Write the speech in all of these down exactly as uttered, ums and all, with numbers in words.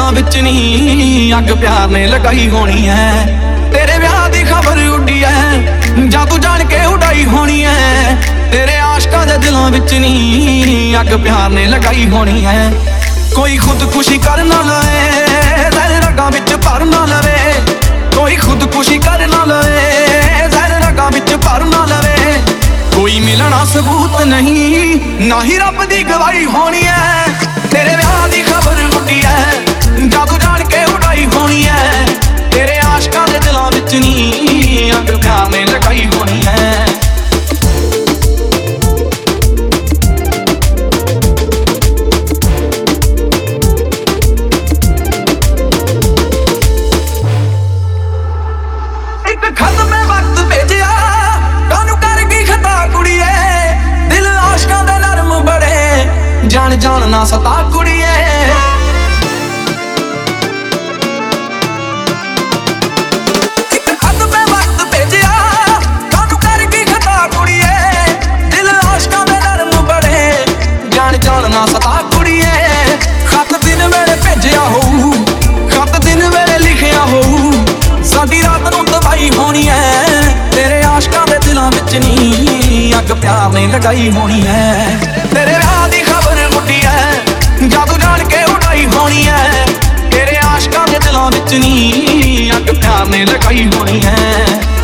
ਦਿਲਾਂ ਵਿੱਚ ਨੀ ਅੱਗ ਪਿਆਰ ਨੇ ਲਗਾਈ ਹੋਣੀ ਐ। ਤੇਰੇ ਵਿਆਹ ਦੀ ਖਬਰ ਉੱਡੀ ਐ ਜਾਂ ਤੂੰ ਜਾਣ ਕੇ ਉਡਾਈ ਹੋਣੀ ਐ। ਤੇਰੇ ਆਸ਼ਕਾਂ ਦੇ ਦਿਲਾਂ ਵਿੱਚ ਨੀ ਅੱਗ ਪਿਆਰ ਨੇ ਲਗਾਈ ਹੋਣੀ ਐ। ਕੋਈ ਖੁਦਕੁਸ਼ੀ ਕਰ ਨਾ ਲਏ ਜ਼ਹਿਰ ਰਗਾਂ ਵਿੱਚ ਭਰ ਨਾ ਲਵੇ। ਕੋਈ ਖੁਦਕੁਸ਼ੀ ਕਰ ਨਾ ਲਏ ਜ਼ਹਿਰ ਰਗਾਂ ਵਿੱਚ ਭਰ ਨਾ ਲਵੇ। ਕੋਈ ਮਿਲਣਾ ਸਬੂਤ ਨਹੀਂ ਨਾ ਹੀ ਰੱਬ ਦੀ ਗਵਾਹੀ ਹੋਣੀ ਐ। ਤੇਰੇ ਵਿਆਹ ਦੀ ਖਬਰ ਉੱਡੀ ਐ ਜਾਂ ਤੂੰ ਜਾਣ ਕੇ ਉਡਾਈ ਹੋਣੀ ਐ। ਤੇਰੇ ਆਸ਼ਕਾਂ ਦੇ ਦਿਲਾਂ ਵਿੱਚ ਨੀ ਅੱਗ ਪਿਆਰ ਨੇ ਲਗਾਈ ਹੋਣੀ ਐ। ਇੱਕ ਖਤ ਮੈਂ ਵਕਤ ਭੇਜਿਆ ਕਾਹਨੂੰ ਕਰ ਗਈ ਖਤਾ ਕੁੜੀਏ। ਦਿਲ ਆਸ਼ਕਾਂ ਦੇ ਨਰਮ ਬੜੇ ਜਾਣ ਜਾਣ ਨਾ ਸਤਾ ਕੁੜੀਏ। ਇੱਕ ਖਤ ਮੈਂ ਵਕਤ ਭੇਜਿਆ ਕਾਹਨੂੰ ਕਰ ਗਈ ਖਤਾ ਕੁੜੀਏ। ਦਿਲ ਆਸ਼ਕਾਂ ਦੇ ਨਰਮ ਬੜੇ ਜਾਣ ਜਾਣ ਨਾ ਸਤਾ ਕੁੜੀਏ। ਖਤ ਦਿਨ ਵੇਲੇ ਭੇਜਿਆ ਹੋਊ ਖਤ ਦਿਨ ਵੇਲੇ ਲਿਖਿਆ ਹੋਊ। ਸਾਡੀ ਰਾਤ ਨੂੰ ਤਬਾਹੀ ਹੋਣੀ ਐ। ਤੇਰੇ ਆਸ਼ਕਾਂ ਦੇ ਦਿਲਾਂ ਵਿੱਚ ਨੀ ਅੱਗ ਪਿਆਰ ਨੇ ਲਗਾਈ ਹੋਣੀ ਐ। ਤੇਰੇ ਵਿਆਹ ਦੀ ਖਬਰ ਉੱਡੀ ਐ ਜਾਂ ਤੂੰ ਜਾਣ ਕੇ ਉਡਾਈ ਹੋਣੀ ਐ। ਤੇਰੇ ਆਸ਼ਕਾਂ ਦੇ ਦਿਲਾਂ ਵਿੱਚ ਨੀ ਅੱਗ ਪਿਆਰ ਨੇ ਲਗਾਈ ਹੋਣੀ ਐ।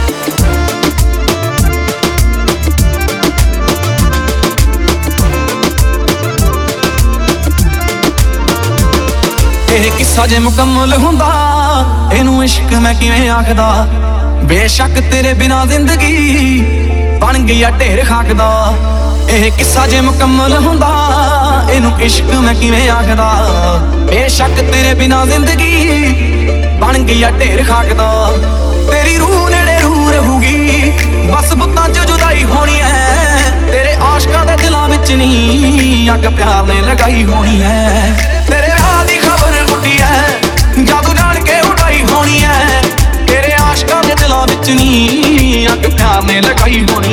ਇਹ ਕਿੱਸਾ ਜੇ ਮੁਕੰਮਲ ਹੁੰਦਾ ਇਹਨੂੰ ਇਸ਼ਕ ਮੈਂ ਕਿਵੇਂ ਆਖਦਾ। ਬੇਸ਼ੱਕ ਤੇਰੇ ਬਿਨਾ ਜ਼ਿੰਦਗੀ ਬਣ ਗਈ ਆ ਢੇਰ ਖਾਕ ਦਾ। ਇਹ ਕਿੱਸਾ ਜੇ ਮੁਕੰਮਲ ਹੁੰਦਾ ਇਹਨੂੰ ਇਸ਼ਕ ਮੈਂ ਕਿਵੇਂ ਆਖਦਾ। ਬੇਸ਼ੱਕ ਤੇਰੇ ਬਿਨਾ ਜ਼ਿੰਦਗੀ ਬਣ ਗਈ ਆ ਢੇਰ ਖਾਕ ਦਾ। ਤੇਰੀ ਰੂਹ ਨੇੜੇ ਰੂਹ ਰਹੂਗੀ ਬਸ ਬੁੱਤਾਂ 'ਚ ਜੁਦਾਈ ਹੋਣੀ ਐ। ਤੇਰੇ ਆਸ਼ਕਾਂ ਦੇ ਦਿਲਾਂ ਵਿੱਚ ਨੀ ਅੱਗ ਪਿਆਰ ਨੇ ਲਗਾਈ ਹੋਣੀ ਐ। ਤੇਰੇ ਵਿਆਹ ਦੀ ਖਬਰ ਉੱਡੀ ਐ ਜਾਂ ਤੂੰ ਜਾਣ ਕੇ ਉਡਾਈ ਹੋਣੀ ਐ। ਤੇਰੇ ਆਸ਼ਕਾਂ ਦੇ ਦਿਲਾਂ ਵਿੱਚ ਨੀ ਅੱਗ ਪਿਆਰ ਨੇ ਲਗਾਈ ਹੋਣੀ